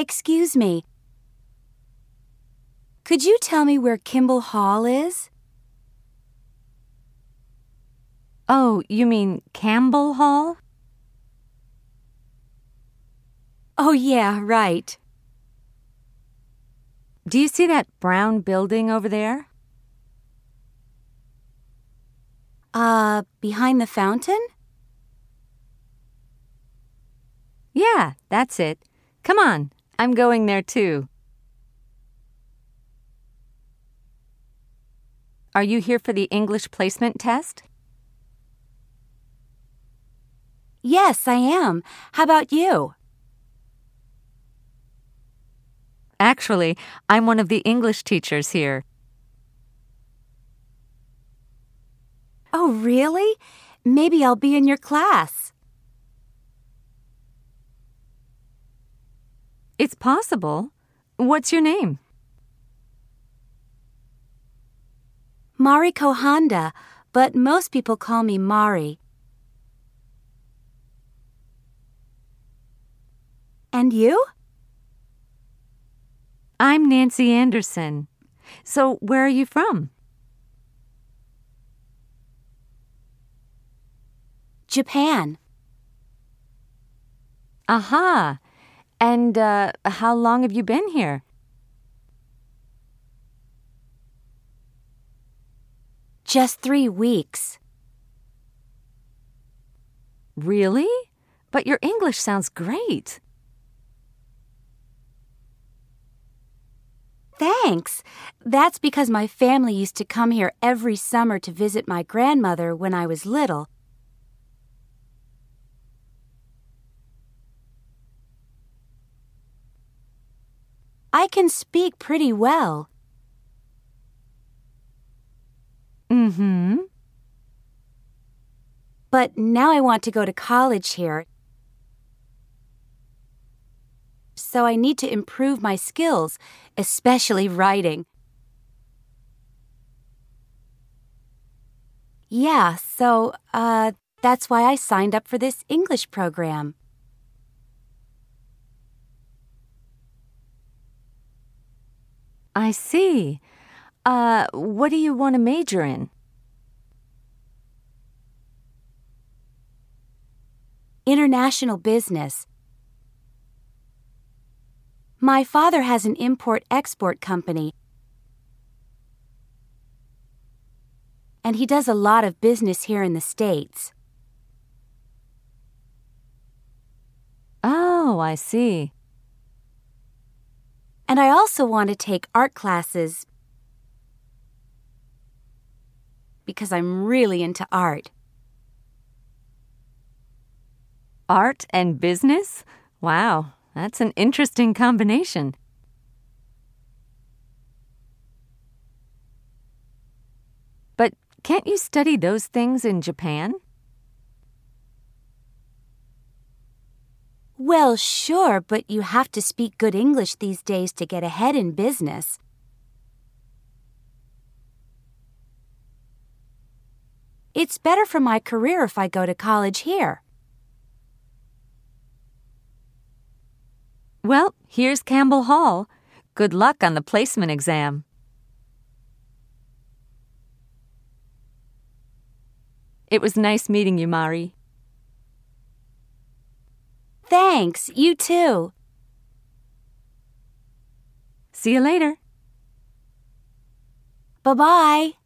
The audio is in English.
Excuse me. Could you tell me where Kimball Hall is? Oh, you mean Campbell Hall? Oh, yeah, right. Do you see that brown building over there? Behind the fountain? Yeah, that's it. Come on, I'm going there too. Are you here for the English placement test? Yes, I am. How about you? Actually, I'm one of the English teachers here. Oh, really? Maybe I'll be in your class. It's possible. What's your name? Mariko Honda, but most people call me Mari. And you? I'm Nancy Anderson. So, where are you from? Japan. Aha! And how long have you been here? Just 3 weeks. Really? But your English sounds great. Thanks. That's because my family used to come here every summer to visit my grandmother when I was little. I can speak pretty well. Mm-hmm. But now I want to go to college here, so I need to improve my skills, especially writing. Yeah, so, that's why I signed up for this English program. I see. What do you want to major in? International business. My father has an import-export company, and he does a lot of business here in the States. Oh, I see. And I also want to take art classes because I'm really into art. Art and business? Wow, that's an interesting combination. But can't you study those things in Japan? Well, sure, but you have to speak good English these days to get ahead in business. It's better for my career if I go to college here. Well, here's Campbell Hall. Good luck on the placement exam. It was nice meeting you, Mari. Thanks, you too. See you later. Bye-bye.